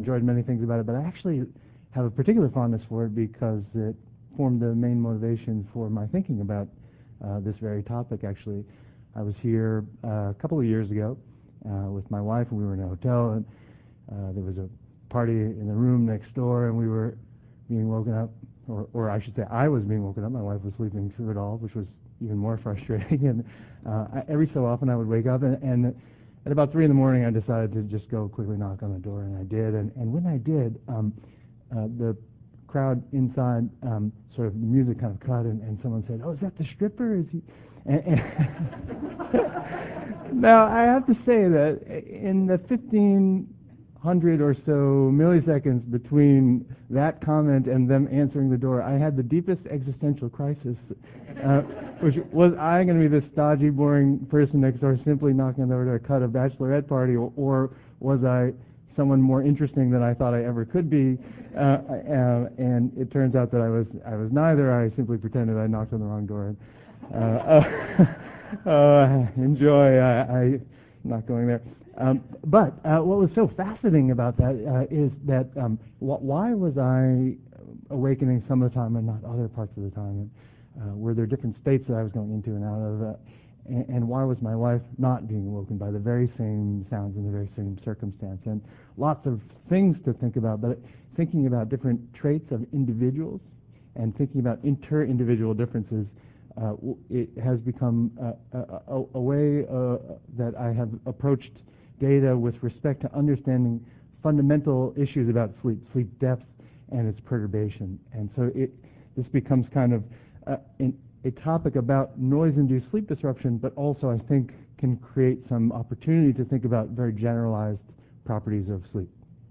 enjoyed many things about it, but I actually have a particular fondness for it because it formed the main motivation for my thinking about this very topic, actually. I was here a couple of years ago with my wife, and we were in a hotel, and there was a party in the room next door, and we were being woken up, or I should say I was being woken up. My wife was sleeping through it all, which was even more frustrating. And every so often I would wake up, and at about 3 in the morning I decided to just go quickly knock on the door, and I did. And when I did, the crowd inside, sort of the music kind of cut, and someone said, "Oh, is that the stripper? Is he?" Now, I have to say that in the 1,500 or so milliseconds between that comment and them answering the door, I had the deepest existential crisis, which was I going to be this stodgy, boring person next door simply knocking on the door to cut a bachelorette party, or was I someone more interesting than I thought I ever could be? And it turns out that I was neither. I simply pretended I knocked on the wrong door. Enjoy. I'm not going there. But what was so fascinating about that is that why was I awakening some of the time and not other parts of the time? And, were there different states that I was going into and out of? And why was my wife not being awoken by the very same sounds in the very same circumstance? And lots of things to think about, but thinking about different traits of individuals and thinking about inter-individual differences, it has become a way that I have approached data with respect to understanding fundamental issues about sleep depth and its perturbation. And so this becomes kind of a topic about noise-induced sleep disruption, but also I think can create some opportunity to think about very generalized properties of sleep.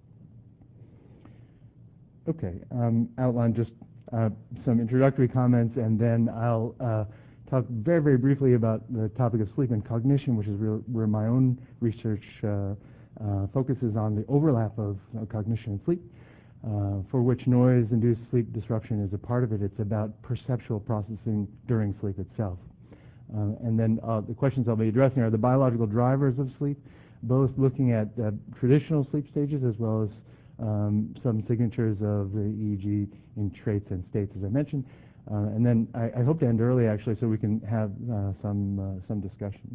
Okay, outline just some introductory comments, and then I'll talk very, very briefly about the topic of sleep and cognition, which is where my own research focuses on the overlap of cognition and sleep, for which noise-induced sleep disruption is a part of it. It's about perceptual processing during sleep itself. And then the questions I'll be addressing are the biological drivers of sleep, both looking at traditional sleep stages as well as some signatures of the EEG in traits and states, as I mentioned. And then I hope to end early, actually, so we can have some discussion.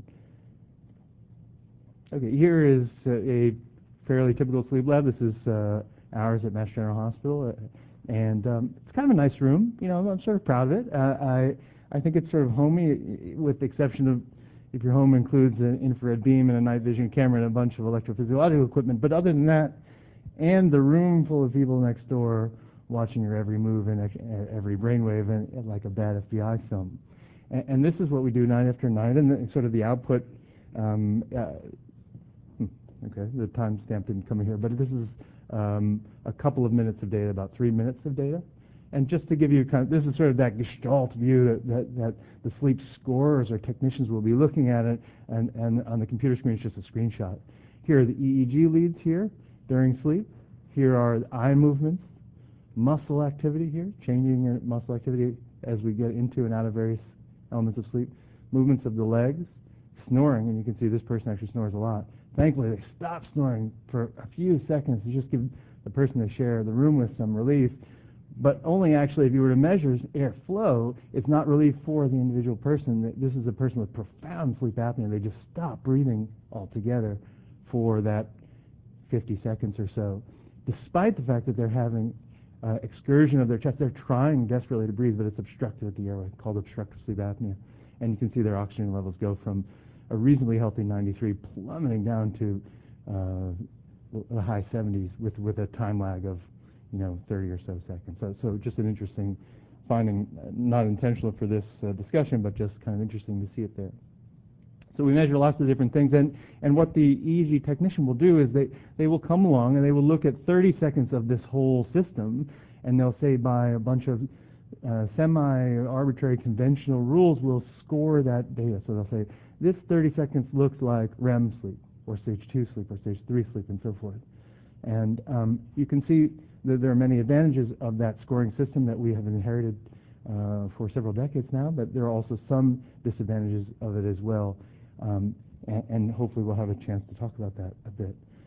Okay, here is a fairly typical sleep lab. This is ours at Mass General Hospital, and it's kind of a nice room. You know, I'm sort of proud of it. I think it's sort of homey, with the exception of if your home includes an infrared beam and a night vision camera and a bunch of electrophysiological equipment. But other than that, and the room full of people next door watching your every move and every brainwave, and like a bad FBI film. And this is what we do night after night, and sort of the output. Okay, the timestamp didn't come in here, but this is a couple of minutes of data, about 3 minutes of data. And just to give you kind of, this is sort of that gestalt view that the sleep scorers or technicians will be looking at it, and on the computer screen it's just a screenshot. Here are the EEG leads here during sleep. Here are the eye movements, muscle activity here, changing your muscle activity as we get into and out of various elements of sleep, movements of the legs, snoring, and you can see this person actually snores a lot. Thankfully, they stop snoring for a few seconds to just give the person they share the room with some relief, but only actually if you were to measure airflow, it's not relief for the individual person. This is a person with profound sleep apnea. They just stop breathing altogether for that 50 seconds or so, despite the fact that they're having excursion of their chest. They're trying desperately to breathe, but it's obstructed at the airway, called obstructive sleep apnea. And you can see their oxygen levels go from a reasonably healthy 93 plummeting down to the high 70s with a time lag of 30 or so seconds. So just an interesting finding, not intentional for this discussion, but just kind of interesting to see it there. So we measure lots of different things, and what the EEG technician will do is they will come along and they will look at 30 seconds of this whole system, and they'll say by a bunch of semi-arbitrary conventional rules, we'll score that data. So they'll say, this 30 seconds looks like REM sleep, or stage 2 sleep, or stage 3 sleep, and so forth. And you can see that there are many advantages of that scoring system that we have inherited for several decades now, but there are also some disadvantages of it as well. And hopefully we'll have a chance to talk about that a bit.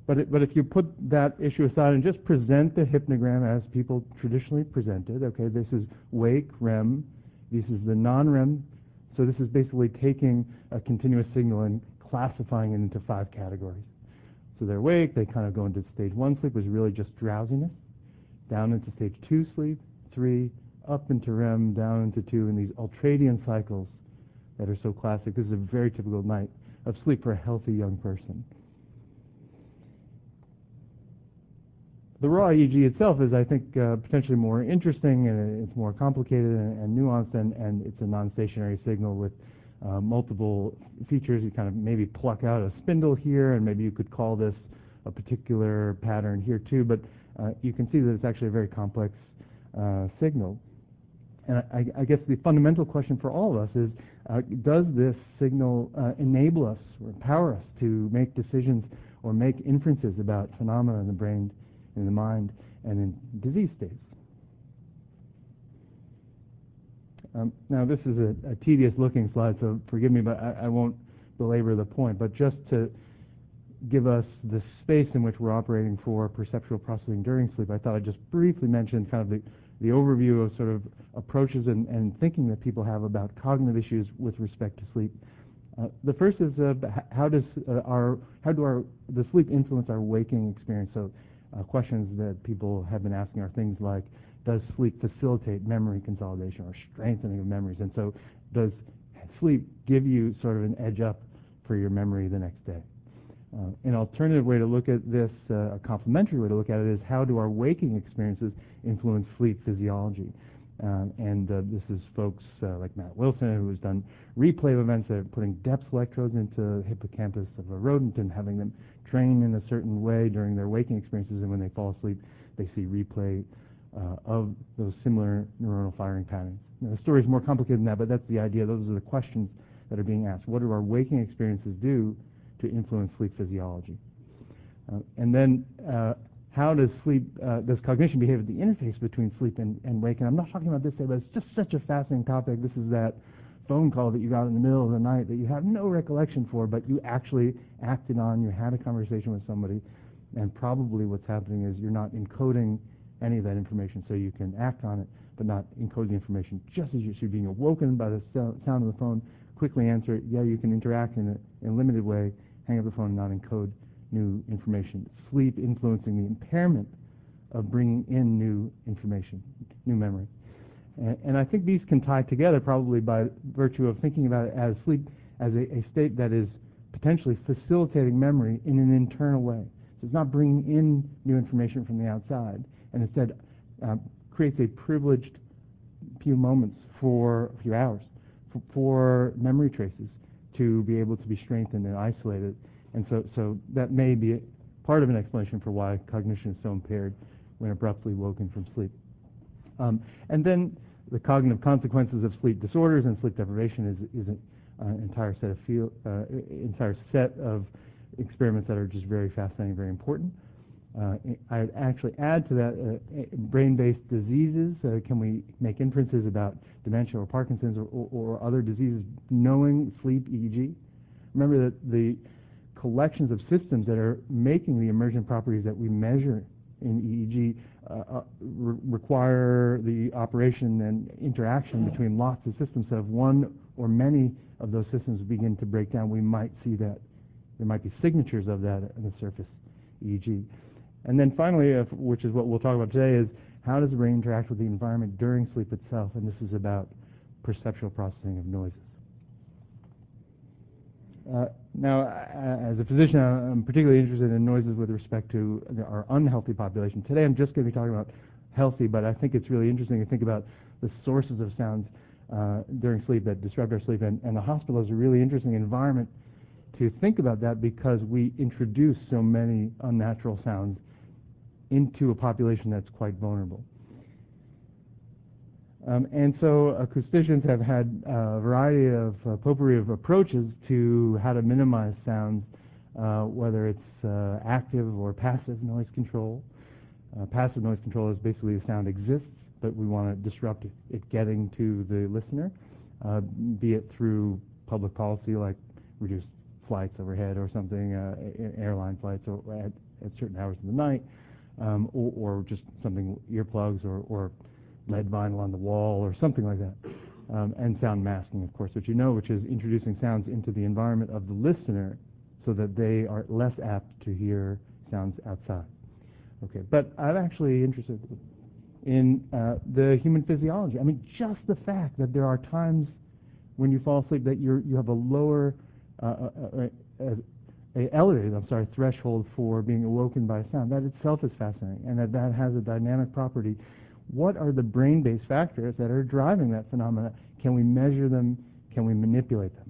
But if you put that issue aside and just present the hypnogram as people traditionally present it, okay, this is wake, REM, this is the non-REM, so this is basically taking a continuous signal and classifying it into 5 categories. So they're awake, they kind of go into stage 1 sleep, which is really just drowsiness, down into stage 2 sleep, 3, up into REM, down into 2, and these ultradian cycles that are so classic. This is a very typical night of sleep for a healthy young person. The raw EEG itself is, I think, potentially more interesting, and it's more complicated and nuanced, and it's a non-stationary signal with multiple features. You kind of maybe pluck out a spindle here, and maybe you could call this a particular pattern here too, but you can see that it's actually a very complex signal. And I guess the fundamental question for all of us is, does this signal enable us or empower us to make decisions or make inferences about phenomena in the brain, in the mind, and in disease states? Now, this is a tedious-looking slide, so forgive me, but I won't belabor the point. But just to give us the space in which we're operating for perceptual processing during sleep, I thought I'd just briefly mention kind of the overview of sort of approaches and thinking that people have about cognitive issues with respect to sleep. The first is how do the sleep influence our waking experience? So questions that people have been asking are things like, does sleep facilitate memory consolidation or strengthening of memories? And so does sleep give you sort of an edge up for your memory the next day? An alternative way to look at this, a complementary way to look at it, is how do our waking experiences influence sleep physiology? This is folks like Matt Wilson, who has done replay of events that are putting depth electrodes into the hippocampus of a rodent and having them train in a certain way during their waking experiences, and when they fall asleep, they see replay of those similar neuronal firing patterns. Now, the story is more complicated than that, but that's the idea. Those are the questions that are being asked. What do our waking experiences do to influence sleep physiology? And then how does does cognition behave at the interface between sleep and wake? And I'm not talking about this today, but it's just such a fascinating topic. This is that phone call that you got in the middle of the night that you have no recollection for, but you actually acted on, you had a conversation with somebody, and probably what's happening is you're not encoding any of that information, so you can act on it, but not encode the information. Just as you're being awoken by the sound of the phone, quickly answer it. Yeah, you can interact in a limited way, hang up the phone and not encode new information. Sleep influencing the impairment of bringing in new information, new memory. And I think these can tie together probably by virtue of thinking about it as sleep as a state that is potentially facilitating memory in an internal way. So it's not bringing in new information from the outside, and instead creates a privileged few moments for a few hours for memory traces to be able to be strengthened and isolated. And so that may be part of an explanation for why cognition is so impaired when abruptly woken from sleep. And then the cognitive consequences of sleep disorders and sleep deprivation is an entire set of experiments that are just very fascinating, very important. I'd actually add to that brain-based diseases. Can we make inferences about dementia or Parkinson's or other diseases knowing sleep EEG? Remember that the collections of systems that are making the emergent properties that we measure in EEG require the operation and interaction between lots of systems. So if one or many of those systems begin to break down, we might see that there might be signatures of that in the surface EEG. And then finally, which is what we'll talk about today, is how does the brain interact with the environment during sleep itself? And this is about perceptual processing of noises. Now, as a physician, I'm particularly interested in noises with respect to our unhealthy population. Today I'm just going to be talking about healthy, but I think it's really interesting to think about the sources of sounds during sleep that disrupt our sleep. And the hospital is a really interesting environment to think about that, because we introduce so many unnatural sounds into a population that's quite vulnerable. And so acousticians have had a variety of potpourri of approaches to how to minimize sounds, whether it's active or passive noise control. Passive noise control is basically the sound exists, but we want to disrupt it getting to the listener, be it through public policy like reduced flights overhead or something, airline flights, or at certain hours of the night, or just something, earplugs or lead vinyl on the wall or something like that. And sound masking, of course, which you know, which is introducing sounds into the environment of the listener so that they are less apt to hear sounds outside. Okay, but I'm actually interested in the human physiology. I mean, just the fact that there are times when you fall asleep that you have a lower, elevated, threshold for being awoken by a sound. That itself is fascinating, and that has a dynamic property. What are the brain-based factors that are driving that phenomena? Can we measure them? Can we manipulate them?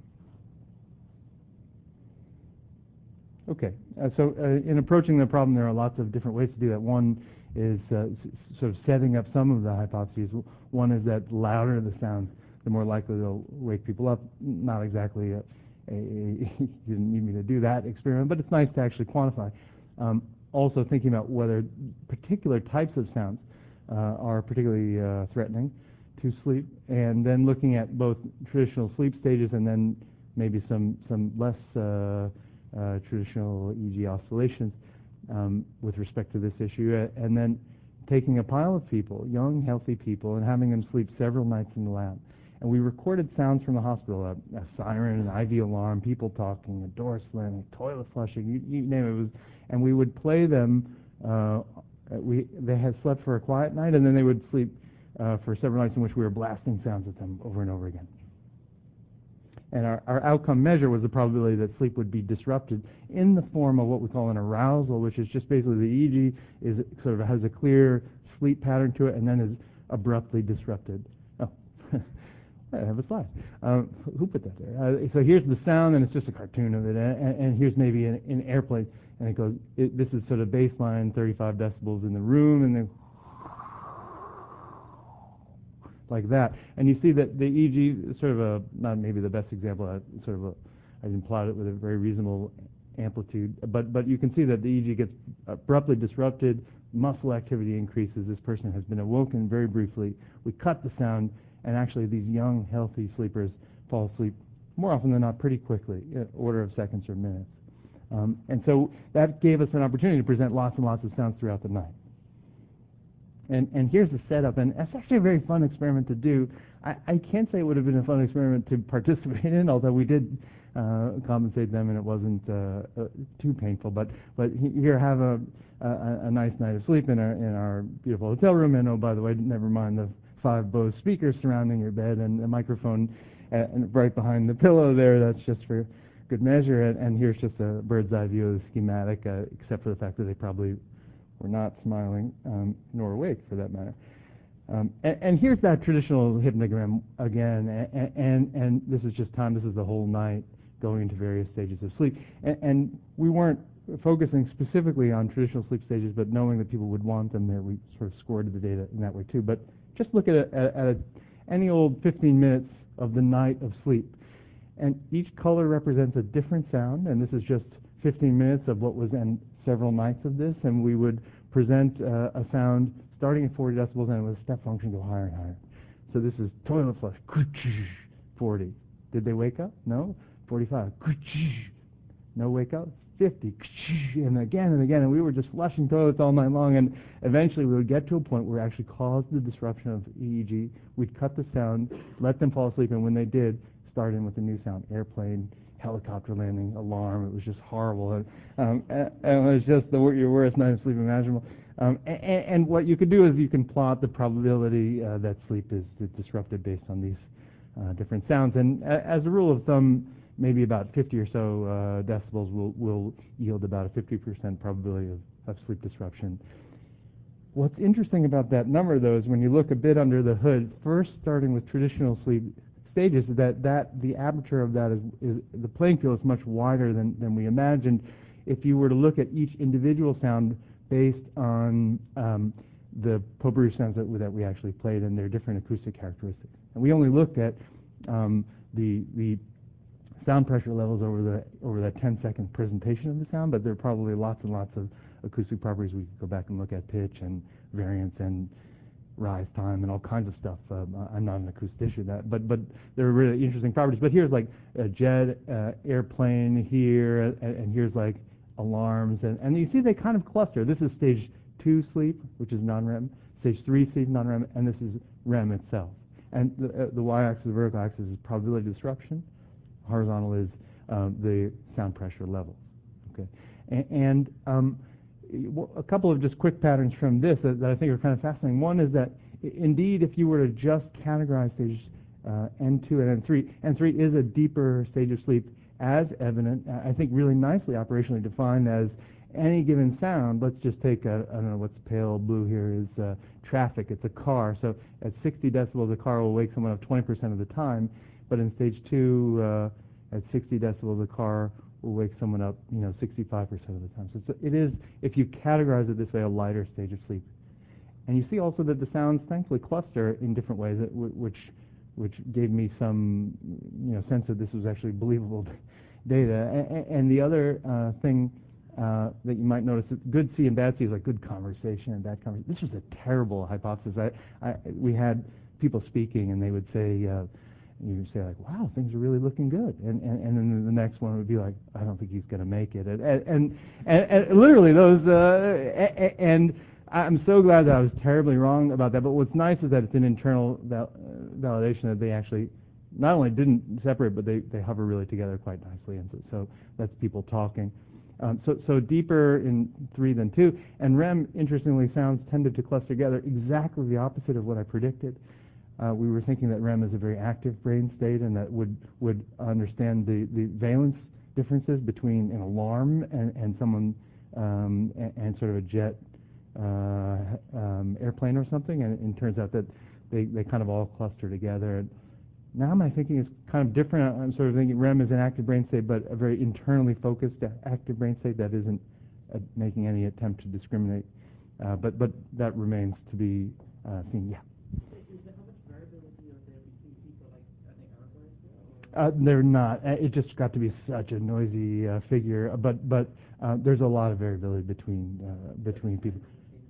Okay, so in approaching the problem, there are lots of different ways to do that. One is sort of setting up some of the hypotheses. One is that the louder the sound, the more likely they'll wake people up. Not exactly you didn't need me to do that experiment, but it's nice to actually quantify. Also thinking about whether particular types of sounds are particularly threatening to sleep, and then looking at both traditional sleep stages and then maybe some less traditional EEG oscillations with respect to this issue, and then taking a pile of people, young, healthy people, and having them sleep several nights in the lab. And we recorded sounds from the hospital, a siren, an IV alarm, people talking, a door slamming, toilet flushing, you name it. And we would play them. They had slept for a quiet night, and then they would sleep for several nights in which we were blasting sounds at them over and over again. And our outcome measure was the probability that sleep would be disrupted in the form of what we call an arousal, which is just basically the EEG is sort of has a clear sleep pattern to it and then is abruptly disrupted. Oh, I have a slide. Who put that there? So here's the sound, and it's just a cartoon of it. And here's maybe an airplane, and it goes. This is sort of baseline 35 decibels in the room, and then like that. And you see that the EEG is sort of not maybe the best example, I didn't plot it with a very reasonable amplitude, but you can see that the EEG gets abruptly disrupted, muscle activity increases, this person has been awoken very briefly, we cut the sound, and actually these young, healthy sleepers fall asleep more often than not pretty quickly, order of seconds or minutes. And so that gave us an opportunity to present lots and lots of sounds throughout the night. And here's the setup, and it's actually a very fun experiment to do. I can't say it would have been a fun experiment to participate in, although we did compensate them and it wasn't too painful. But here, have a nice night of sleep in our beautiful hotel room, and oh, by the way, never mind the 5 Bose speakers surrounding your bed and a microphone right behind the pillow there. That's just for good measure. And here's just a bird's eye view of the schematic, except for the fact that they probably were not smiling, nor awake for that matter. And here's that traditional hypnogram again, and this is just time, this is the whole night going into various stages of sleep. And we weren't focusing specifically on traditional sleep stages, but knowing that people would want them there, we sort of scored the data in that way too. But just look at any old 15 minutes of the night of sleep. And each color represents a different sound, and this is just 15 minutes of what was in several nights of this, and we would present a sound starting at 40 decibels, and with a step function go higher and higher. So this is toilet flush, 40. Did they wake up? No. 45. No wake up. 50. And again, and we were just flushing toilets all night long, and eventually we would get to a point where it actually caused the disruption of EEG. We'd cut the sound, let them fall asleep, and when they did, start in with a new sound, airplane, helicopter landing, alarm. It was just horrible. And it was just your worst night of sleep imaginable. And what you could do is you can plot the probability that sleep is disrupted based on these different sounds. And as a rule of thumb, maybe about 50 or so decibels will yield about a 50% probability of sleep disruption. What's interesting about that number, though, is when you look a bit under the hood, first starting with traditional sleep stages, that the aperture of that is the playing field is much wider than we imagined. If you were to look at each individual sound based on the potpourri sounds that we actually played and their different acoustic characteristics, and we only looked at the sound pressure levels over that 10-second presentation of the sound, but there are probably lots and lots of acoustic properties. We could go back and look at pitch and variance and rise time and all kinds of stuff. I'm not an acoustician, but there are really interesting properties. But here's like a jet, airplane here, and here's like alarms, and you see they kind of cluster. This is stage 2 sleep, which is non-REM, stage 3 sleep, non-REM, and this is REM itself. And the y-axis, the vertical axis, is probability disruption. Horizontal is the sound pressure levels. Okay, and a couple of just quick patterns from this that I think are kind of fascinating. One is that indeed, if you were to just categorize stages N2 and N3, N3 is a deeper stage of sleep, as evident, I think really nicely operationally defined as any given sound. Let's just take, I don't know what's pale blue here is traffic. It's a car. So at 60 decibels, a car will wake someone up 20% of the time. But in stage 2, at 60 decibels, a car will wake someone up, 65% of the time. So it is, if you categorize it this way, a lighter stage of sleep. And you see also that the sounds thankfully cluster in different ways, which gave me some sense that this was actually believable data. And the other thing that you might notice, that good C and bad C is like good conversation and bad conversation. This was a terrible hypothesis. We had people speaking, and they would say, you say like, wow, things are really looking good. And then the next one would be like, I don't think he's going to make it. And literally those, and I'm so glad that I was terribly wrong about that. But what's nice is that it's an internal validation that they actually not only didn't separate, but they hover really together quite nicely. And so that's people talking. So deeper in 3 than 2. And REM, interestingly, sounds tended to cluster together, exactly the opposite of what I predicted. We were thinking that REM is a very active brain state and that would understand the valence differences between an alarm and someone and sort of a jet airplane or something, and it turns out that they kind of all cluster together. And now my thinking is kind of different. I'm sort of thinking REM is an active brain state, but a very internally focused active brain state that isn't making any attempt to discriminate. But that remains to be seen. Yeah. They're not. It just got to be such a noisy figure. But there's a lot of variability between people.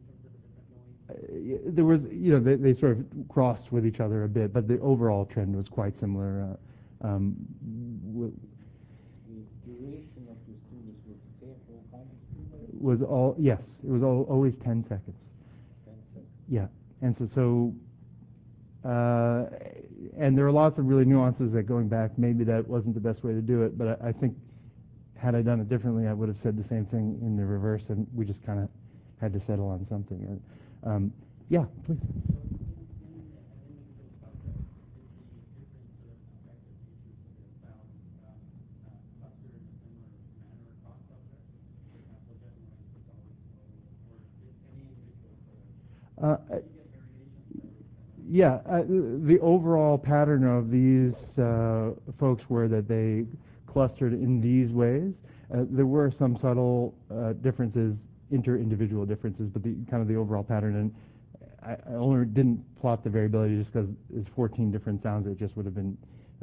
There was, they sort of crossed with each other a bit, but the overall trend was quite similar. The duration of the students was the same for all kinds of students? Yes, it was always 10 seconds. 10 seconds. Yeah, and and there are lots of really nuances that going back, maybe that wasn't the best way to do it, but I think had I done it differently, I would have said the same thing in the reverse, and we just kind of had to settle on something. Yeah, please. Yeah, the overall pattern of these folks were that they clustered in these ways. There were some subtle differences, inter-individual differences, but the overall pattern, and I only didn't plot the variability just because it's 14 different sounds. It just would have been.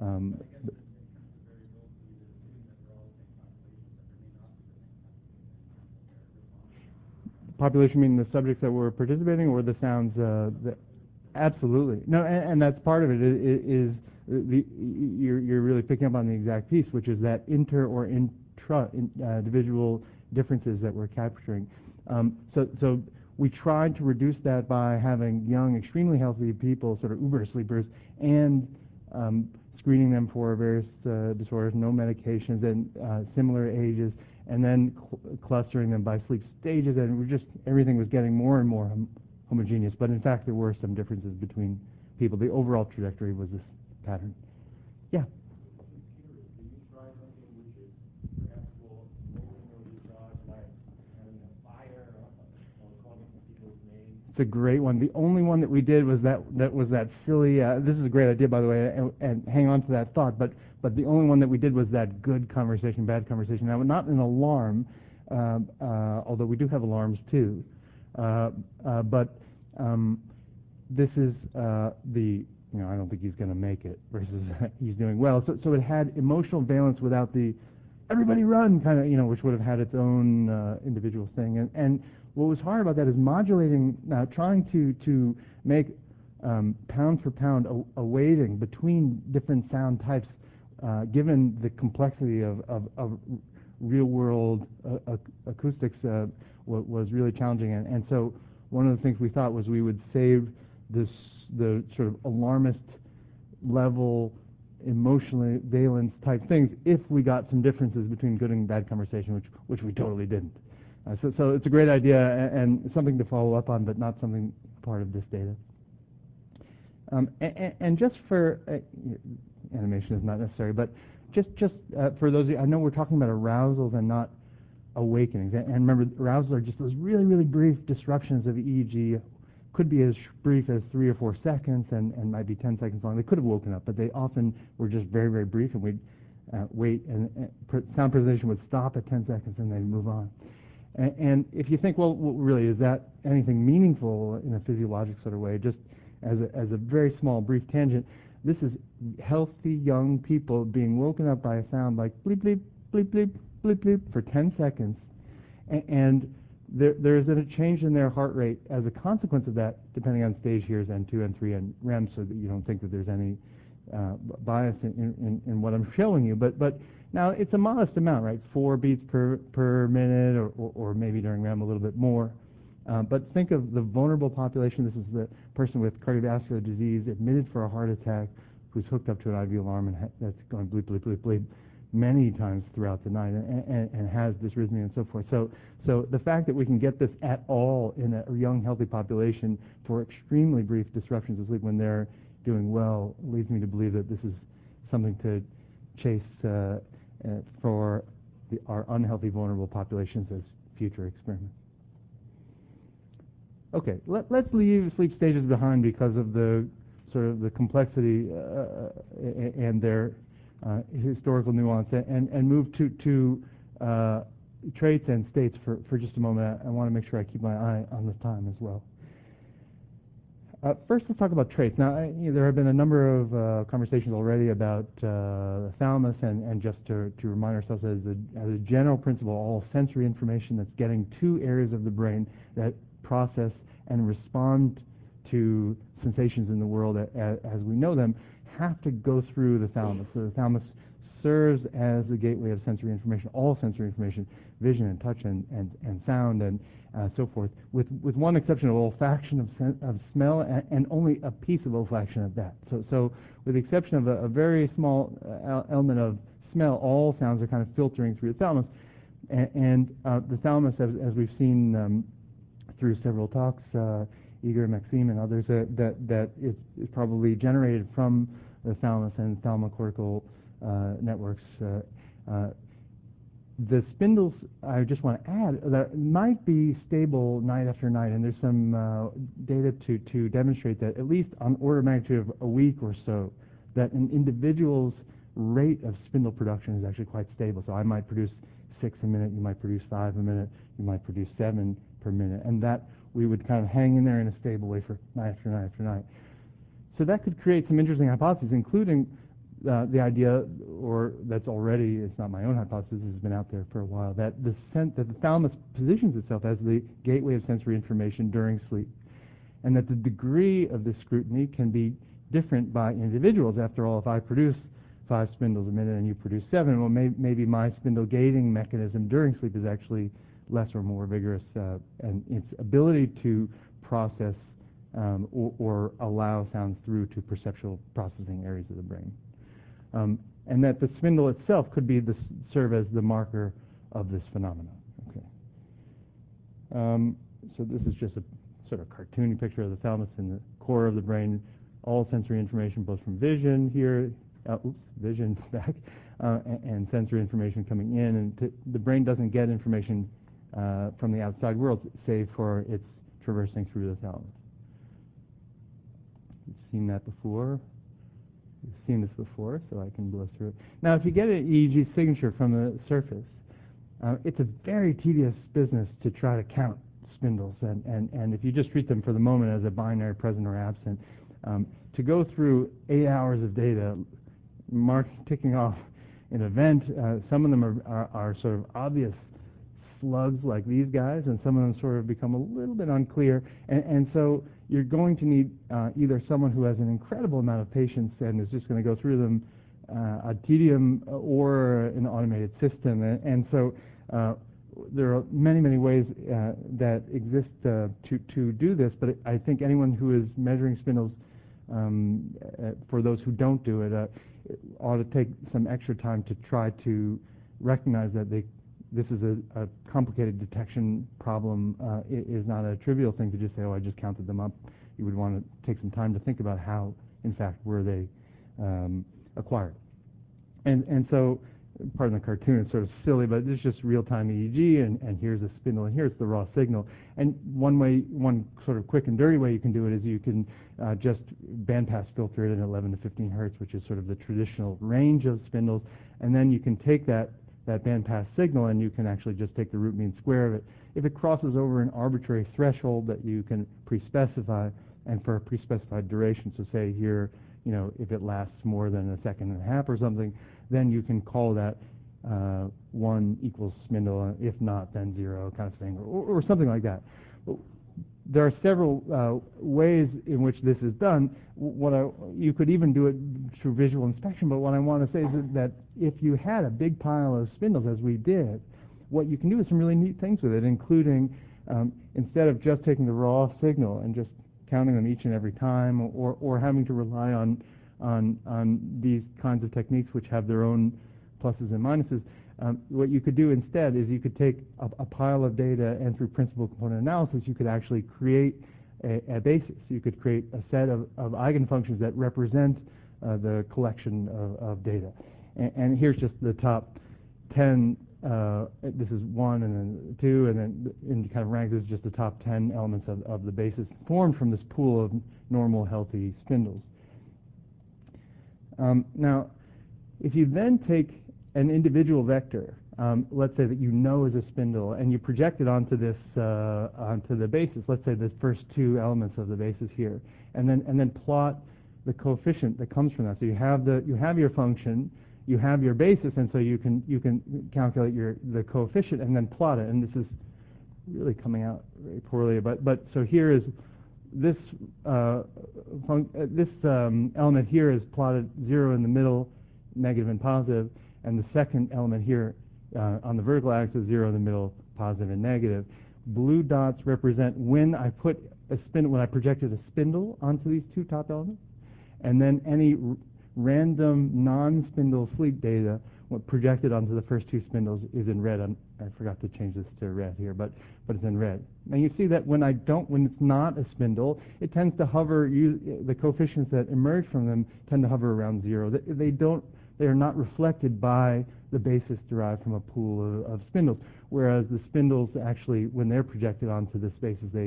Population meaning the subjects that were participating, or the sounds that. Absolutely. No, and that's part of it. You're really picking up on the exact piece, which is that inter or individual differences that we're capturing. So we tried to reduce that by having young, extremely healthy people, sort of uber sleepers, and screening them for various disorders, no medications, and similar ages, and then clustering them by sleep stages, and everything was getting more and more homogeneous, but in fact there were some differences between people. The overall trajectory was this pattern. Yeah? Did you try something which is perhaps more emotionally charged, like having a fire or calling people's names? It's a great one. The only one that we did was that silly, this is a great idea, by the way, and hang on to that thought, but the only one that we did was that good conversation, bad conversation. Now, not an alarm, although we do have alarms too. But this is I don't think he's going to make it versus he's doing well. So it had emotional valence without the everybody run kind of, which would have had its own individual thing. And what was hard about that is modulating, trying to make pound for pound a weighting between different sound types, given the complexity of real-world acoustics was really challenging. And so one of the things we thought was we would save the sort of alarmist level emotionally valence type things if we got some differences between good and bad conversation, which we totally didn't. So it's a great idea and something to follow up on, but not something part of this data. And just for animation is not necessary, but just for those of you, I know we're talking about arousals and not awakenings. And remember, arousals are just those really, really brief disruptions of EEG. Could be as brief as 3 or 4 seconds and might be 10 seconds long. They could have woken up, but they often were just very, very brief, and we'd wait, and sound preservation would stop at 10 seconds and they'd move on. And if you think, well, really, is that anything meaningful in a physiologic sort of way? Just as a very small, brief tangent, this is healthy young people being woken up by a sound like bleep, bleep, bleep, bleep, bleep, bleep for 10 seconds, and there is a change in their heart rate as a consequence of that, depending on stage here is N2, N3, and REM, so that you don't think that there's any bias in what I'm showing you. But now it's a modest amount, right? 4 beats per minute, or maybe during REM a little bit more. But think of the vulnerable population. This is the person with cardiovascular disease admitted for a heart attack who's hooked up to an IV alarm and that's going bleep, bleep, bleep, bleep many times throughout the night and has dysrhythmia and so forth. So the fact that we can get this at all in a young, healthy population for extremely brief disruptions of sleep when they're doing well leads me to believe that this is something to chase for our unhealthy, vulnerable populations as future experiments. Okay, let's leave sleep stages behind because of the sort of the complexity and their historical nuance, and move to traits and states for just a moment. I want to make sure I keep my eye on the time as well. First, let's talk about traits. Now, there have been a number of conversations already about the thalamus, and just to remind ourselves, as a general principle, all sensory information that's getting to areas of the brain that process and respond to sensations in the world as we know them have to go through the thalamus. So the thalamus serves as a gateway of sensory information, all sensory information, vision and touch and sound and so forth, with one exception of olfaction of smell, and only a piece of olfaction at that. So with the exception of a very small element of smell, all sounds are kind of filtering through the thalamus. And the thalamus, as we've seen through several talks, Igor, Maxime, and others, that it's probably generated from the thalamus and thalamocortical networks. The spindles, I just want to add, that might be stable night after night, and there's some data to demonstrate that, at least on order of magnitude of a week or so, that an individual's rate of spindle production is actually quite stable. So I might produce 6 a minute, you might produce 5 a minute, you might produce 7 per minute, and that we would kind of hang in there in a stable way for night after night after night. So that could create some interesting hypotheses, including the idea, or that's already, it's not my own hypothesis, has been out there for a while, that the thalamus positions itself as the gateway of sensory information during sleep, and that the degree of this scrutiny can be different by individuals. After all, if I produce 5 spindles a minute and you produce 7, well, maybe my spindle gating mechanism during sleep is actually less or more vigorous, and its ability to process or allow sounds through to perceptual processing areas of the brain. And that the spindle itself could be serve as the marker of this phenomenon. Okay. So this is just a sort of cartoony picture of the thalamus in the core of the brain. All sensory information, both from vision here, vision back, and sensory information coming in, and the brain doesn't get information from the outside world, save for its traversing through the thalamus. You've seen that before. You've seen this before, so I can blow through it. Now, if you get an EEG signature from the surface, it's a very tedious business to try to count spindles, and if you just treat them for the moment as a binary present or absent, to go through 8 hours of data, ticking off an event, some of them are sort of obvious slugs like these guys, and some of them sort of become a little bit unclear, and so you're going to need either someone who has an incredible amount of patience and is just going to go through them a tedium or an automated system. And so there are many, many ways that exist to do this, but I think anyone who is measuring spindles, for those who don't do it, ought to take some extra time to try to recognize that this is a complicated detection problem. It is not a trivial thing to just say, oh, I just counted them up. You would want to take some time to think about how, in fact, were they acquired. And so, pardon the cartoon, it's sort of silly, but it's just real-time EEG, and here's a spindle, and here's the raw signal. And one sort of quick and dirty way you can do it is you can just bandpass filter it at 11 to 15 hertz, which is sort of the traditional range of spindles, and then you can take that bandpass signal and you can actually just take the root mean square of it. If it crosses over an arbitrary threshold that you can pre-specify, and for a pre-specified duration, so say here, if it lasts more than a second and a half or something, then you can call that 1 equals spindle, if not, then 0 kind of thing, or something like that. There are several ways in which this is done. You could even do it through visual inspection, but what I want to say is that if you had a big pile of spindles, as we did, what you can do is some really neat things with it, including instead of just taking the raw signal and just counting them each and every time, or having to rely on these kinds of techniques which have their own pluses and minuses. What you could do instead is you could take a pile of data, and through principal component analysis, you could actually create a basis. You could create a set of eigenfunctions that represent the collection of data. And here's just the top 10. This is 1 and then 2, and then in kind of rank, this is just the top 10 elements of the basis formed from this pool of normal, healthy spindles. Now, if you then take an individual vector, let's say that you know is a spindle, and you project it onto this onto the basis. Let's say the first 2 elements of the basis here, and then plot the coefficient that comes from that. So you have your function, you have your basis, and so you can calculate the coefficient and then plot it. And this is really coming out very poorly, but so here is this element here is plotted 0 in the middle, negative and positive, and the second element here on the vertical axis, 0 in the middle, positive and negative. Blue dots represent when I put when I projected a spindle onto these 2 top elements, and then any random non-spindle sleep data, what projected onto the first 2 spindles, is in red. I forgot to change this to red here, but it's in red. And you see that when it's not a spindle, it tends to hover. The coefficients that emerge from them tend to hover around 0. They are not reflected by the basis derived from a pool of spindles. Whereas the spindles actually, when they're projected onto this basis, they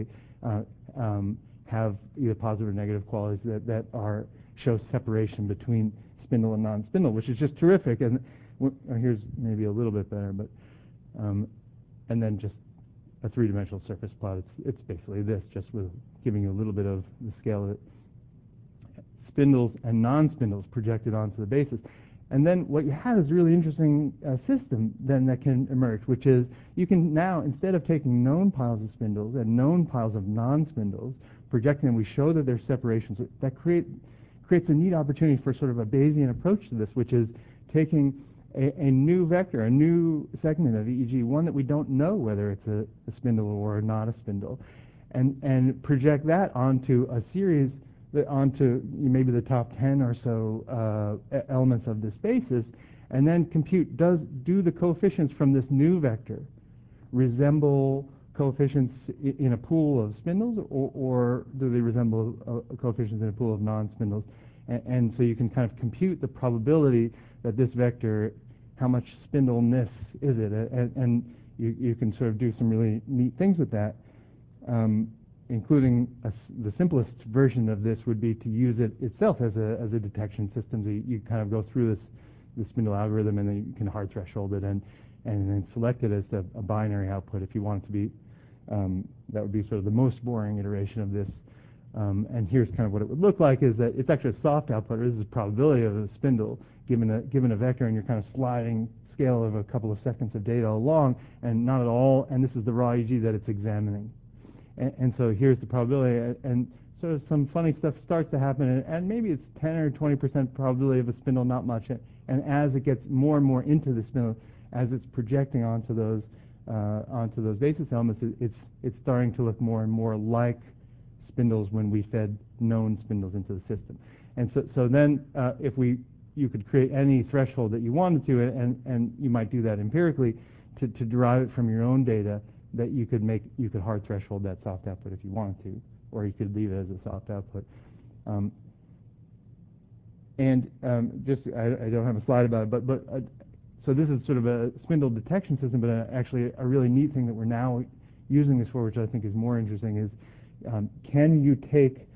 have either positive or negative qualities that show separation between spindle and non-spindle, which is just terrific. And here's maybe a little bit better, but and then just a 3-dimensional surface plot. It's basically this, just with giving you a little bit of the scale of it. Spindles and non-spindles projected onto the basis. And then what you have is a really interesting system then that can emerge, which is you can now, instead of taking known piles of spindles and known piles of non-spindles, projecting them, we show that there's separations. That creates a neat opportunity for sort of a Bayesian approach to this, which is taking a new vector, a new segment of EEG, one that we don't know whether it's a spindle or not a spindle, and project that onto a series, onto maybe the top 10 or so elements of this basis, and then compute, do the coefficients from this new vector resemble coefficients in a pool of spindles, or do they resemble coefficients in a pool of non-spindles? And so you can kind of compute the probability that this vector, how much spindleness is it, and you can sort of do some really neat things with that, including the simplest version of this would be to use it itself as a detection system. So you kind of go through the spindle algorithm, and then you can hard threshold it and then select it as a binary output if you want it to be. That would be sort of the most boring iteration of this. And here's kind of what it would look like, is that it's actually a soft output. This is probability of a spindle given a vector, and you're kind of sliding scale of a couple of seconds of data along, and not at all, and this is the raw EEG that it's examining. And so here's the probability, and sort of some funny stuff starts to happen, and maybe it's 10 or 20% probability of a spindle, not much. And as it gets more and more into the spindle, as it's projecting onto those basis elements, it's starting to look more and more like spindles when we fed known spindles into the system. And so then if you could create any threshold that you wanted to, and you might do that empirically to derive it from your own data, that you could hard threshold that soft output if you wanted to, or you could leave it as a soft output. I don't have a slide about it, but so this is sort of a spindle detection system, but actually a really neat thing that we're now using this for, which I think is more interesting, is can you take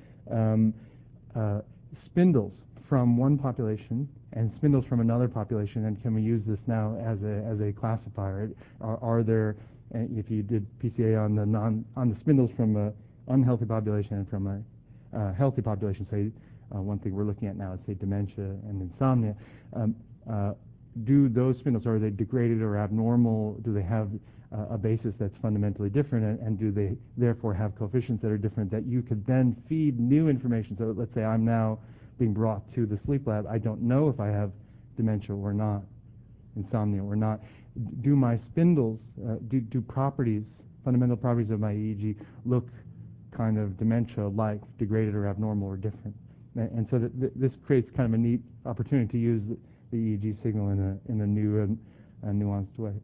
spindles from one population and spindles from another population, and can we use this now as a classifier? Are there, if you did PCA on the spindles from an unhealthy population and from a healthy population, say one thing we're looking at now is say dementia and insomnia, do those spindles, are they degraded or abnormal? Do they have a basis that's fundamentally different, and do they therefore have coefficients that are different that you could then feed new information? So let's say I'm now being brought to the sleep lab. I don't know if I have dementia or not, insomnia or not. Do my spindles, do properties, fundamental properties of my EEG look kind of dementia-like, degraded or abnormal or different? And so this creates kind of a neat opportunity to use the EEG signal in a new and nuanced way.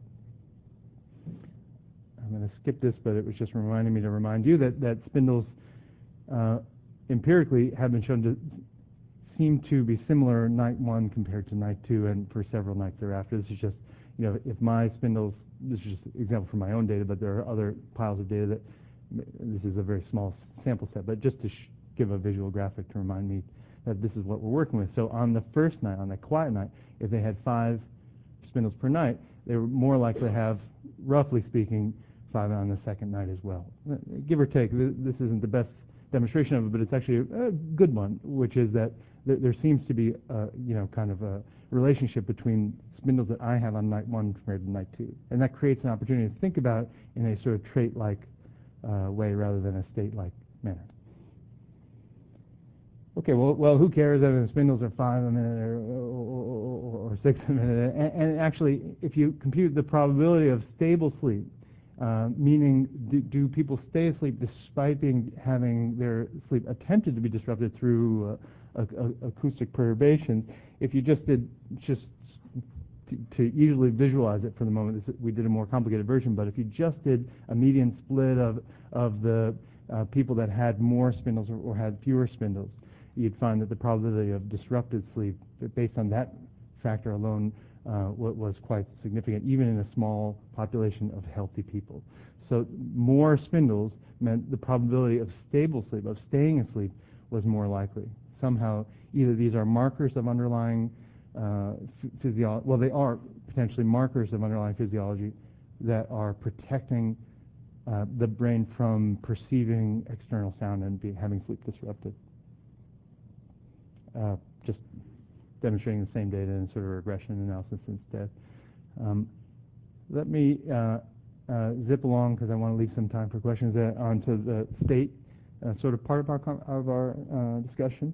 I'm going to skip this, but it was just reminding me to remind you that spindles empirically have been shown to seem to be similar night 1 compared to night 2 and for several nights thereafter. This is just, if my spindles, this is just an example from my own data, but there are other piles of data that, this is a very small sample set, but just to give a visual graphic to remind me that this is what we're working with. So on the first night, on the quiet night, if they had 5 spindles per night, they were more likely to have, roughly speaking, 5 on the second night as well. Give or take, this isn't the best demonstration of it, but it's actually a good one, which is that there seems to be, kind of a relationship between spindles that I have on night 1 compared to night 2. And that creates an opportunity to think about it in a sort of trait-like way rather than a state-like manner. Okay, well, who cares whether the spindles are 5 a minute or 6 a minute? And actually, if you compute the probability of stable sleep, meaning do people stay asleep despite having their sleep attempted to be disrupted through acoustic perturbations, if you just did, to easily visualize it for the moment, we did a more complicated version, but if you just did a median split of the people that had more spindles or had fewer spindles, you'd find that the probability of disrupted sleep, based on that factor alone, was quite significant, even in a small population of healthy people. So more spindles meant the probability of stable sleep, of staying asleep, was more likely. Somehow, either these are markers of underlying physiology, well, they are potentially markers of underlying physiology that are protecting the brain from perceiving external sound and having sleep disrupted. Just demonstrating the same data in sort of regression analysis instead. Let me zip along because I want to leave some time for questions onto the state sort of part of our discussion.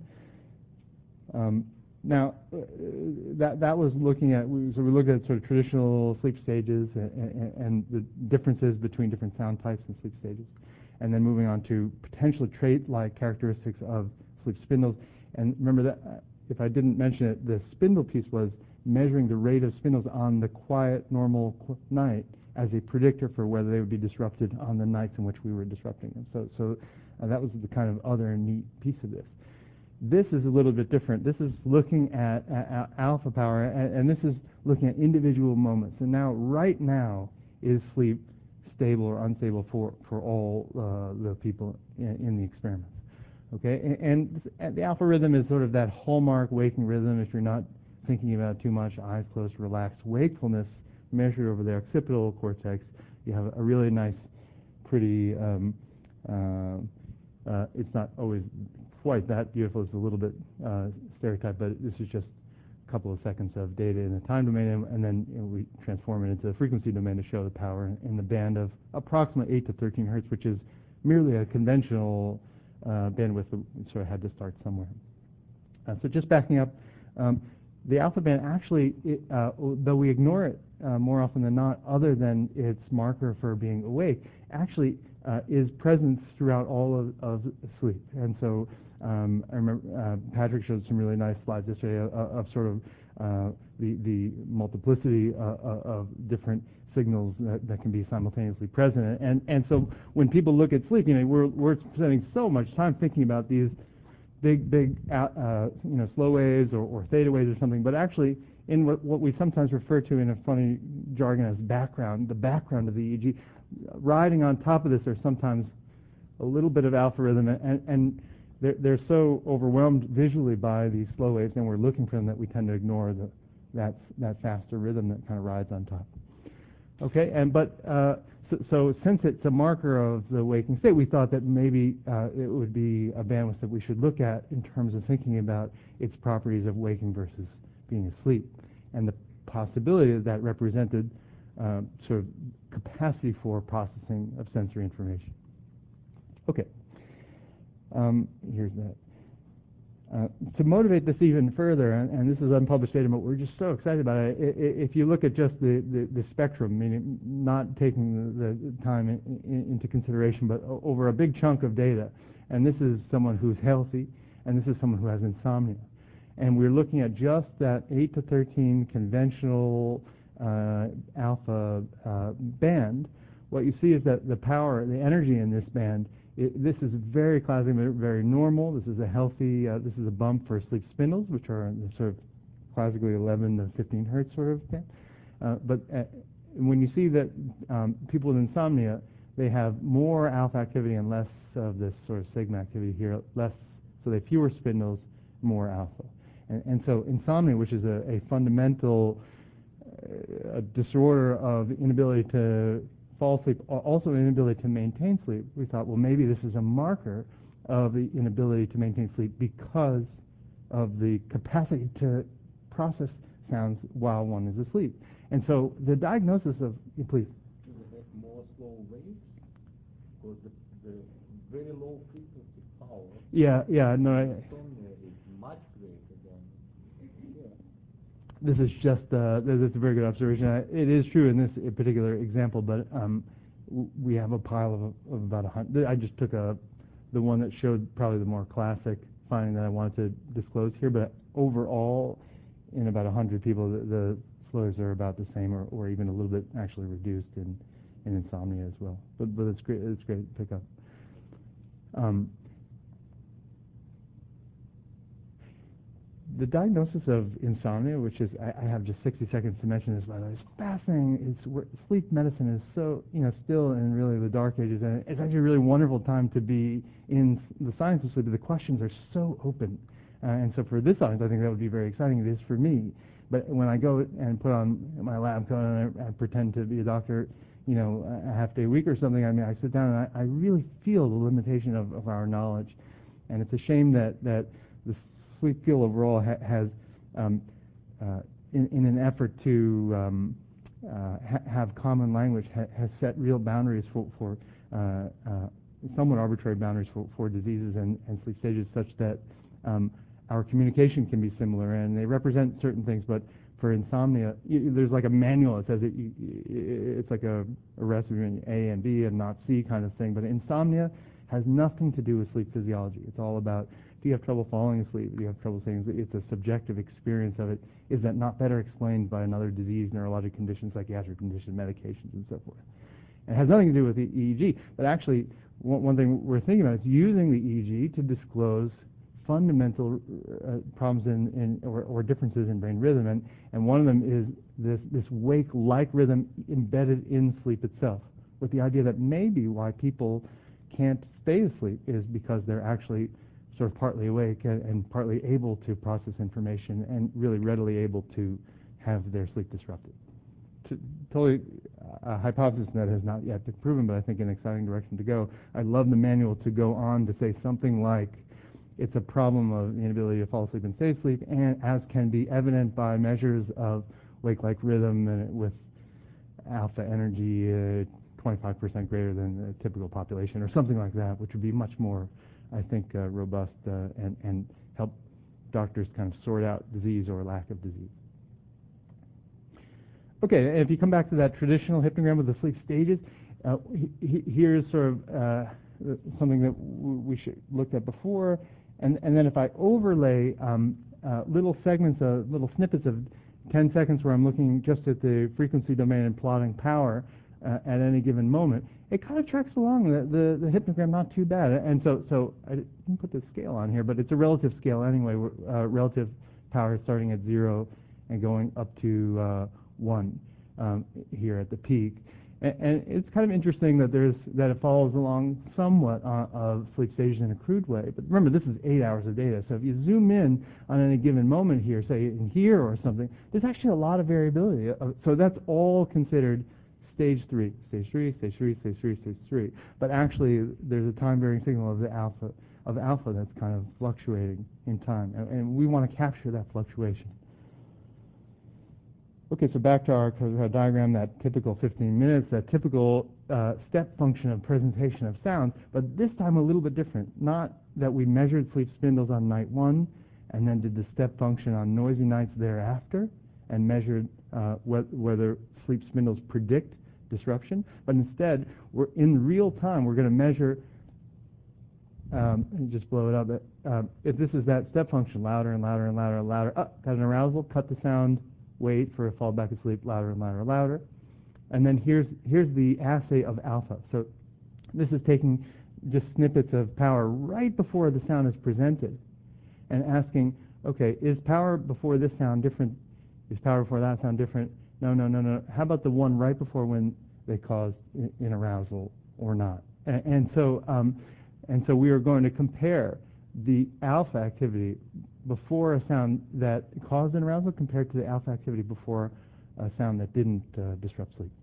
Now, that was looking at, we looked at sort of traditional sleep stages and the differences between different sound types and sleep stages, and then moving on to potential trait-like characteristics of sleep spindles. And remember that, if I didn't mention it, the spindle piece was measuring the rate of spindles on the quiet, normal night as a predictor for whether they would be disrupted on the nights in which we were disrupting them. So that was the kind of other neat piece of this. This is a little bit different. This is looking at alpha power, and this is looking at individual moments. And now, right now, is sleep stable or unstable for all the people in the experiment? Okay, and the alpha rhythm is sort of that hallmark waking rhythm. If you're not thinking about it too much, eyes closed, relaxed wakefulness measured over the occipital cortex, you have a really nice, pretty, it's not always quite that beautiful. It's a little bit stereotyped, but this is just a couple of seconds of data in the time domain, and then we transform it into the frequency domain to show the power in the band of approximately 8 to 13 hertz, which is merely a conventional bandwidth, we sort of had to start somewhere. So just backing up, the alpha band actually, though we ignore it more often than not, other than its marker for being awake, actually is present throughout all of sleep. And so I remember Patrick showed some really nice slides yesterday of sort of the multiplicity of different signals that can be simultaneously present. And so when people look at sleep, we're spending so much time thinking about these big slow waves or theta waves or something, but actually in what we sometimes refer to in a funny jargon as background, the background of the EEG, riding on top of this are sometimes a little bit of alpha rhythm, and they're so overwhelmed visually by these slow waves, and we're looking for them that we tend to ignore that faster rhythm that kind of rides on top. Okay, so since it's a marker of the waking state, we thought that maybe it would be a bandwidth that we should look at in terms of thinking about its properties of waking versus being asleep, and the possibility that represented sort of capacity for processing of sensory information. Okay, here's that. To motivate this even further, and this is unpublished data, but we're just so excited about it, if you look at just the spectrum, meaning not taking the time into consideration, but over a big chunk of data, and this is someone who's healthy, and this is someone who has insomnia, and we're looking at just that 8 to 13 conventional alpha band, what you see is that the power, the energy in this band, this is very classically very normal. This is a healthy, this is a bump for sleep spindles, which are sort of classically 11 to 15 hertz sort of band. But when you see that people with insomnia, they have more alpha activity and less of this sort of sigma activity here, less, so they have fewer spindles, more alpha. And so insomnia, which is a fundamental disorder of inability to fall asleep, also inability to maintain sleep, we thought, well, maybe this is a marker of the inability to maintain sleep because of the capacity to process sounds while one is asleep. And so the diagnosis of, please. Do they have more slow waves? Because the very low frequency power. Yeah, no. Insomnia is much greater than here. This is just, that's a very good observation. It is true in this particular example, but we have a pile of about 100. I just took the one that showed probably the more classic finding that I wanted to disclose here, but overall, in about 100 people, the slurs are about the same or even a little bit actually reduced in insomnia as well. But it's great to pick up. The diagnosis of insomnia, which is, I have just 60 seconds to mention this, by the way, is fascinating. Sleep medicine is so, still in really the dark ages, and it's actually a really wonderful time to be in the science of sleep. The questions are so open, and so for this audience, I think that would be very exciting. It is for me. But when I go and put on my lab coat and I pretend to be a doctor, a half-day a week or something, I mean, I sit down and I really feel the limitation of our knowledge, and it's a shame that the sleep field overall has, in an effort to have common language, has set real boundaries for somewhat arbitrary boundaries for diseases and sleep stages, such that our communication can be similar, and they represent certain things. But for insomnia, there's like a manual that says it's like a recipe, A and B and not C kind of thing. But insomnia has nothing to do with sleep physiology. It's all about, do you have trouble falling asleep? Do you have trouble saying it's a subjective experience of it? Is that not better explained by another disease, neurologic condition, psychiatric condition, medications, and so forth? And it has nothing to do with the EEG, but actually one thing we're thinking about is using the EEG to disclose fundamental problems or differences in brain rhythm, and one of them is this wake-like rhythm embedded in sleep itself, with the idea that maybe why people can't stay asleep is because they're actually sort of partly awake and partly able to process information and really readily able to have their sleep disrupted. Totally a hypothesis that has not yet been proven, but I think an exciting direction to go. I'd love the manual to go on to say something like, it's a problem of the inability to fall asleep and stay asleep, and as can be evident by measures of wake-like rhythm and with alpha energy 25% greater than the typical population, or something like that, which would be much more I think, robust and help doctors kind of sort out disease or lack of disease. Okay, and if you come back to that traditional hypnogram with the sleep stages, here's sort of something that we should looked at before, and then if I overlay little segments, little snippets of 10 seconds where I'm looking just at the frequency domain and plotting power at any given moment, it kind of tracks along the hypnogram not too bad. And so I didn't put the scale on here, but it's a relative scale anyway, relative power starting at 0 and going up to 1 here at the peak. And it's kind of interesting that it follows along somewhat of sleep stages in a crude way. But remember, this is 8 hours of data. So if you zoom in on any given moment here, say in here or something, there's actually a lot of variability. So that's all considered stage 3, stage 3, stage 3, stage 3, stage 3. But actually, there's a time-varying signal of the alpha that's kind of fluctuating in time, and we want to capture that fluctuation. Okay, so back to our diagram, that typical 15 minutes, that typical step function of presentation of sound, but this time a little bit different. Not that we measured sleep spindles on night 1 and then did the step function on noisy nights thereafter and measured whether sleep spindles predict disruption, but instead, we're in real time, we're going to measure, just blow it up, if this is that step function, louder and louder and louder and louder, got an arousal, cut the sound, wait for a fall back asleep, louder and louder and louder. And then here's the assay of alpha. So this is taking just snippets of power right before the sound is presented and asking, okay, is power before this sound different? Is power before that sound different? No. How about the one right before when they caused an arousal or not? And so we are going to compare the alpha activity before a sound that caused an arousal compared to the alpha activity before a sound that didn't disrupt sleep.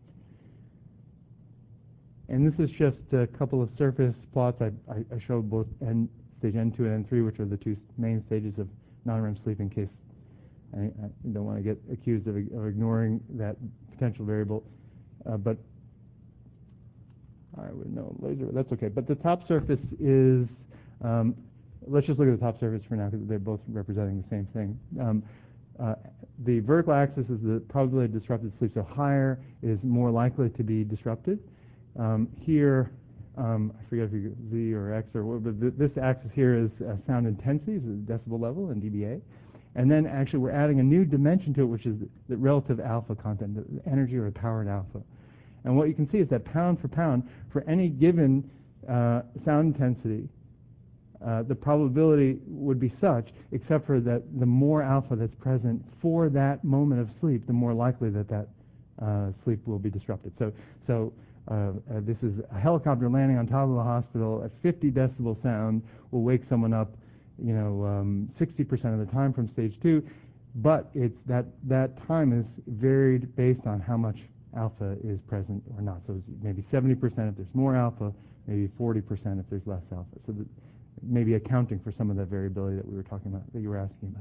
And this is just a couple of surface plots. I showed both stage N2 and N3, which are the two main stages of non-REM sleep, in case I don't want to get accused of ignoring that potential variable. But I would know laser, but that's okay. But the top surface is, let's just look at the top surface for now because they're both representing the same thing. The vertical axis is the probability of disrupted sleep, so higher is more likely to be disrupted. Here, I forget if you Z or X or what, but this axis here is sound intensity, is the decibel level in dBA. And then actually we're adding a new dimension to it, which is the relative alpha content, the energy or the powered alpha. And what you can see is that pound for pound, for any given sound intensity, the probability would be such, except for that the more alpha that's present for that moment of sleep, the more likely that sleep will be disrupted. So this is a helicopter landing on top of a hospital at 50 decibel sound will wake someone up, 60% of the time from stage 2, but it's that time is varied based on how much alpha is present or not. So it's maybe 70% if there's more alpha, maybe 40% if there's less alpha. So maybe accounting for some of that variability that we were talking about, that you were asking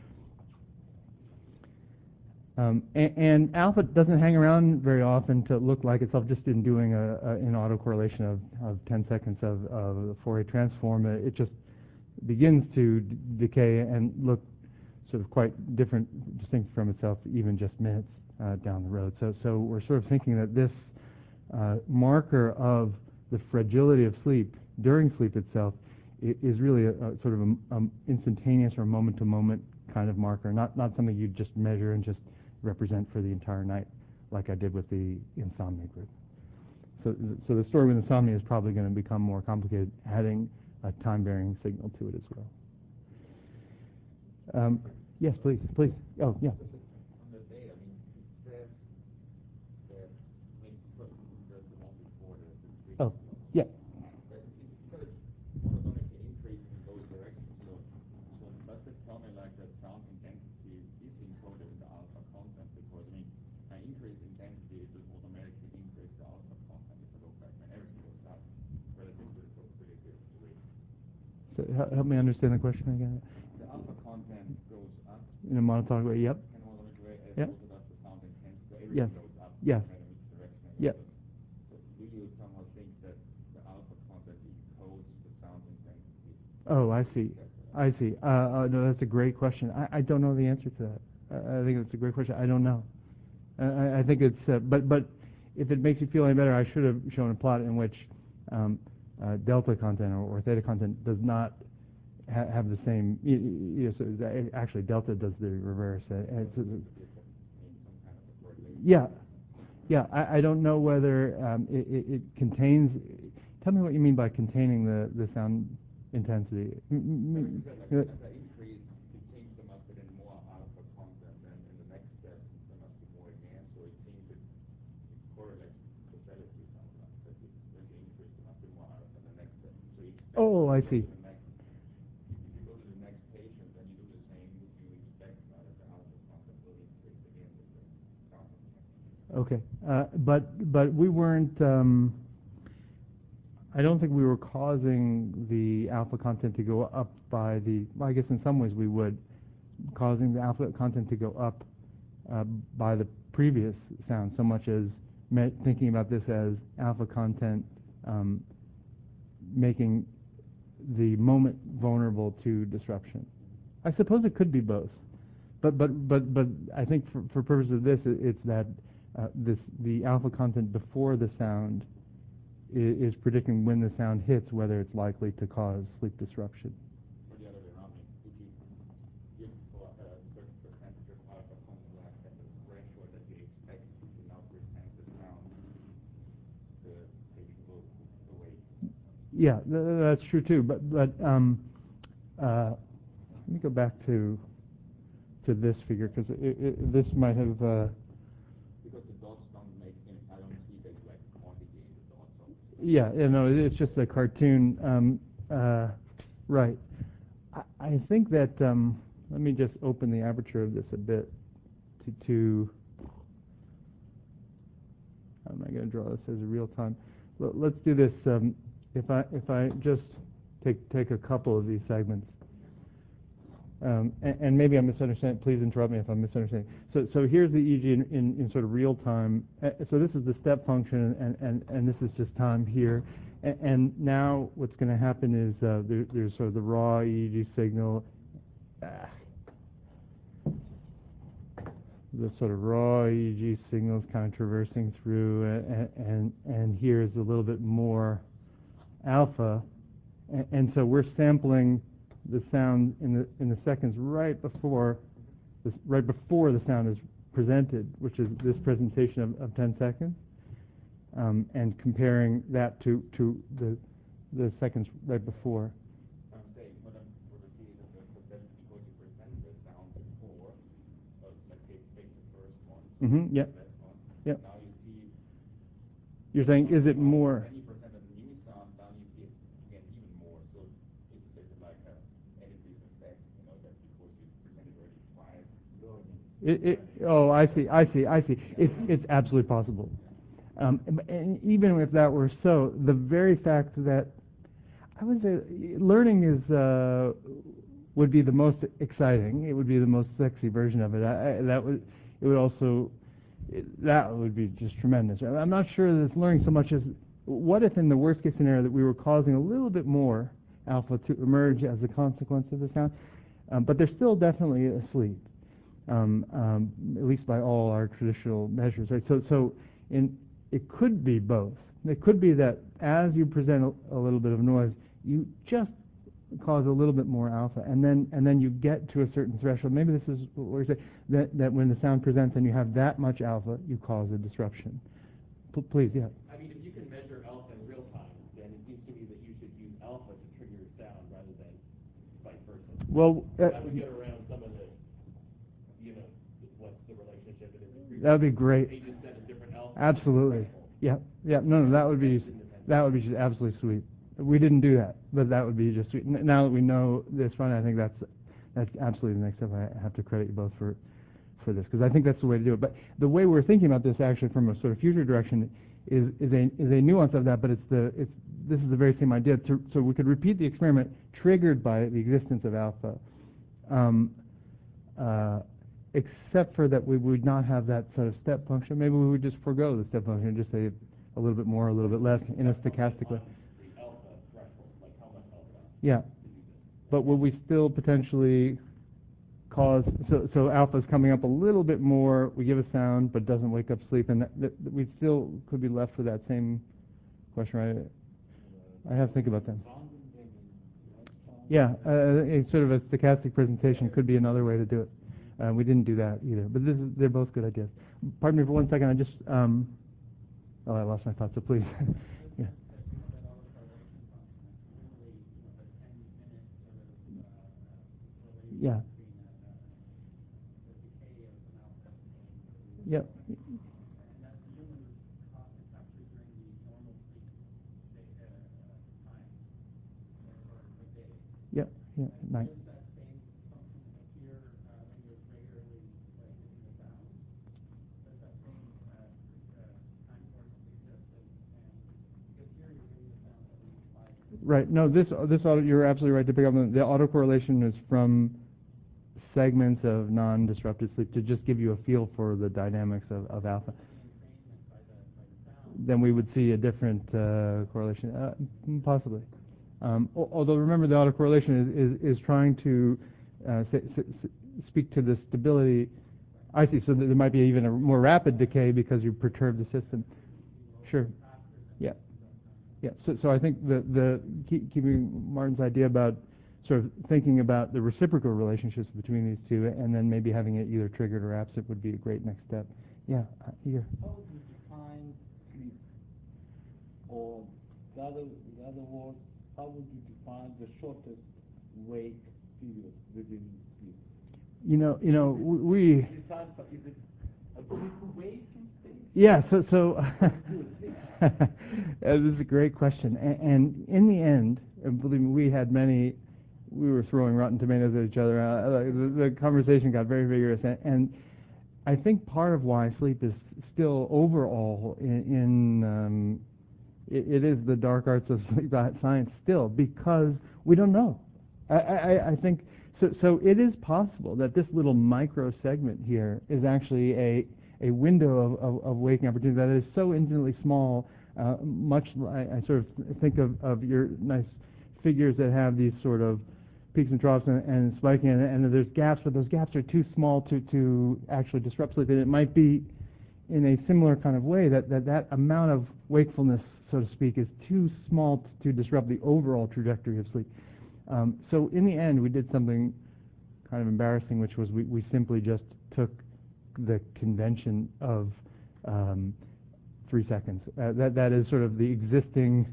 about. And alpha doesn't hang around very often to look like itself just in doing an autocorrelation of 10 seconds of a Fourier transform. It just begins to decay and look sort of quite distinct from itself, even just minutes down the road. So we're sort of thinking that this marker of the fragility of sleep during sleep itself is really a sort of an instantaneous or moment-to-moment kind of marker, not something you just measure and just represent for the entire night, like I did with the insomnia group. So the story with insomnia is probably going to become more complicated, adding a time-varying signal to it as well. Yes, please. Oh, yeah. On the data, it says that, the one before the Oh, yeah. But it says monotonically increasing in both directions. So does it tell me like that sound intensity is encoded in the alpha content? Because my increased intensity it will automatically increase the alpha content if I look back when everything goes up relative to the probability of the rate. So help me understand the question again. The alpha content goes up In a monotonic way, yep. in a monotonic way, as Yep. also does the sound intensity. So Yes. everything goes up Yes. no matter which direction it Yep. goes. So do you somehow think that the alpha content encodes the sound intensity Oh, I see. I see. No, that's a great question. I don't know the answer to that. I think it's a great question. I don't know. I think it's, but if it makes you feel any better, I should have shown a plot in which delta content or theta content does not have the same. Actually, delta does the reverse. Yeah, yeah. I don't know whether it contains. Tell me what you mean by containing the sound intensity. As I increase, it seems there must have been more alpha content, and in the next step, there must be more again. So it seems it correlates causality somewhat. That when you increase, there must be more alpha in the next step. So you expect Oh, I see. if you go to the next patient and you do the same, you expect now that the alpha content will increase again with the sound. Okay, but we weren't. I don't think we were causing the alpha content to go up by the. Well, I guess in some ways we would, causing the alpha content to go up by the previous sound, so much as thinking about this as alpha content making the moment vulnerable to disruption. I suppose it could be both, but I think for purposes of this, it's that the alpha content before the sound is predicting when the sound hits whether it's likely to cause sleep disruption. Or the other way around, if you give for a certain percentage of alpha content less than the threshold that you expect to now present the sound, the patient will awake. Yeah, that's true too. But let me go back to this figure because this might have. Because the dots don't make sense. I don't see the exact quantity in the dots. Yeah, no, it's just a cartoon. Right. I think that let me just open the aperture of this a bit to how am I going to draw this as a real time? Let's do this. If I just take a couple of these segments. And maybe I'm misunderstanding. Please interrupt me if I'm misunderstanding. So here's the EEG in sort of real time. So this is the step function, and this is just time here. And now what's going to happen is there's sort of the raw EEG signal. The sort of raw EEG signals kind of traversing through, and here's a little bit more alpha. And so we're sampling the sound in the seconds right before the sound is presented, which is this presentation of 10 seconds, and comparing that to the seconds right before. I'm saying what I'm sort of seeing is that because you presented the sound before, let's say take the first one, Yep. the last one. Yep. Now you see. You're saying, is it more? 20% of the new sound, now you see it again even more. So it's like a additive effect, that because you presented already twice. Oh, I see. It's absolutely possible. And even if that were so, the very fact that I would say learning would be the most exciting. It would be the most sexy version of it. That would be just tremendous. I'm not sure that it's learning so much as what if in the worst case scenario that we were causing a little bit more alpha to emerge as a consequence of the sound, but they're still definitely asleep, at least by all our traditional measures, right? So it could be both. It could be that as you present a little bit of noise, you just cause a little bit more alpha, and then you get to a certain threshold. Maybe this is what we're saying, that when the sound presents and you have that much alpha, you cause a disruption. Please, yeah. I mean, if you can measure alpha in real time, then it seems to me that you should use alpha to trigger your sound rather than vice versa. Well, that would get around some of the, what's the relationship it is. That would be great. They just set a different alpha. Absolutely. Yeah. No, that would be just absolutely sweet. We didn't do that, but that would be just sweet. Now that we know this one, I think that's absolutely the next step. I have to credit you both for this, because I think that's the way to do it. But the way we're thinking about this actually from a sort of future direction is a nuance of that, but this is the very same idea. So we could repeat the experiment triggered by the existence of alpha, except for that we would not have that sort of step function. Maybe we would just forego the step function and just say a little bit more, a little bit less in a stochastic way. The alpha threshold, like how much alpha? Yeah. but will we still potentially cause, so alpha is coming up a little bit more, we give a sound, but doesn't wake up sleep, and that we still could be left with that same question, right? I have to think about that. Yeah, a sort of a stochastic presentation could be another way to do it. We didn't do that either, but they're both good ideas. Pardon me for 1 second, I just, oh, I lost my thought, so please. Yeah. Yeah. Yep. Yep. Yeah. Night. Right. No, this auto, you're absolutely right to pick up on the autocorrelation is from segments of non-disrupted sleep to just give you a feel for the dynamics of alpha. Then we would see a different correlation, possibly. Although remember, the autocorrelation is trying to speak to the stability. I see. So there might be even a more rapid decay because you perturb the system. Sure. Yeah. Yeah. So I think keeping Martin's idea about sort of thinking about the reciprocal relationships between these two, and then maybe having it either triggered or absent would be a great next step. Yeah. Here. How would you define sleep? Or in other words, how would you define the shortest wake period within sleep? You know, we. Is it a deep waking state? Yeah. So this is a great question, and in the end, believe me, we were throwing rotten tomatoes at each other. The conversation got very vigorous, and I think part of why sleep is still overall it is the dark arts of sleep science still, because we don't know. I think so. It is possible that this little micro segment here is actually a window of waking opportunity that is so infinitely small. Much I sort of think of your nice figures that have these sort of peaks and troughs and spiking, and there's gaps, but those gaps are too small to actually disrupt sleep. And it might be in a similar kind of way that amount of wakefulness, so to speak, is too small to disrupt the overall trajectory of sleep. So in the end, we did something kind of embarrassing, which was we simply just took the convention of 3 seconds. That is sort of the existing,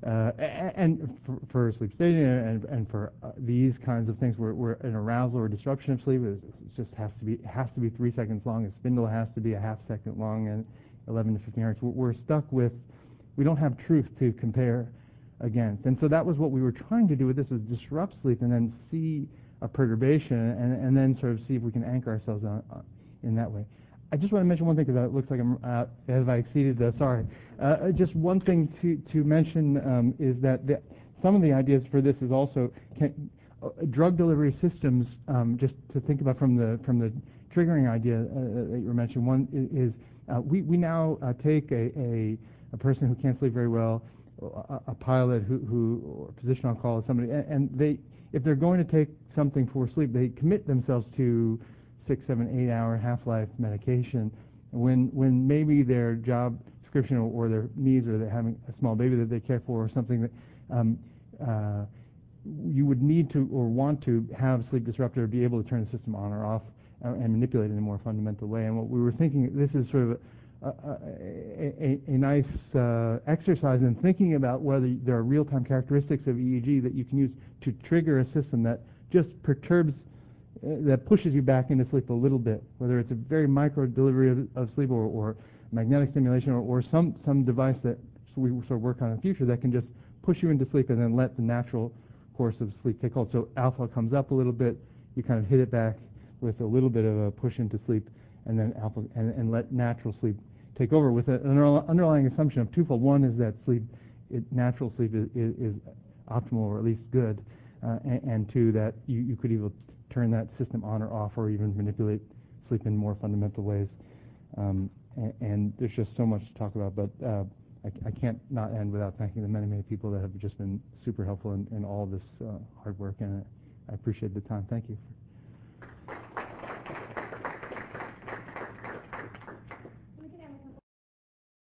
and for sleep staging and for these kinds of things, where an arousal or disruption of sleep has to be 3 seconds long. A spindle has to be a half second long and 11 to 15 hertz. We're stuck with, we don't have truth to compare against, and so that was what we were trying to do with this: is disrupt sleep and then see a perturbation and then sort of see if we can anchor ourselves on in that way. I just want to mention one thing, because it looks like have I exceeded the, sorry. Just one thing to mention is that some of the ideas for this is also drug delivery systems, just to think about from the triggering idea that you were mentioning. One is we now take a person who can't sleep very well, a pilot or a physician on call, or somebody, and if they're going to take something for sleep, they commit themselves to 6, 7, 8 hour half-life medication, when maybe their job description or their needs, or they're having a small baby that they care for, or something that you would need to or want to have sleep disruptor be able to turn the system on or off and manipulate it in a more fundamental way. And what we were thinking, this is sort of a nice exercise in thinking about whether there are real-time characteristics of EEG that you can use to trigger a system that just perturbs, that pushes you back into sleep a little bit, whether it's a very micro delivery of sleep or magnetic stimulation or some device that we sort of work on in the future that can just push you into sleep and then let the natural course of sleep take hold. So alpha comes up a little bit, you kind of hit it back with a little bit of a push into sleep, and then alpha and let natural sleep take over with an underlying assumption of twofold. One is that natural sleep is optimal, or at least good, and two, that you could either turn that system on or off, or even manipulate sleep in more fundamental ways. And there's just so much to talk about, but I can't not end without thanking the many, many people that have just been super helpful in all of this hard work. And I appreciate the time. Thank you.